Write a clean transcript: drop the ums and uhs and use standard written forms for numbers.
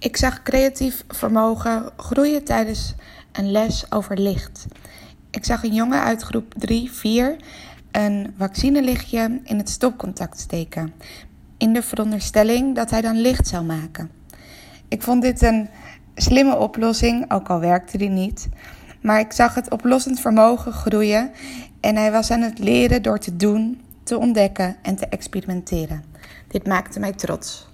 Ik zag creatief vermogen groeien tijdens een les over licht. Ik zag een jongen uit groep 3-4 een vaccinelichtje in het stopcontact steken, in de veronderstelling dat hij dan licht zou maken. Ik vond dit een slimme oplossing, ook al werkte die niet. Maar ik zag het oplossend vermogen groeien en hij was aan het leren door te doen, te ontdekken en te experimenteren. Dit maakte mij trots.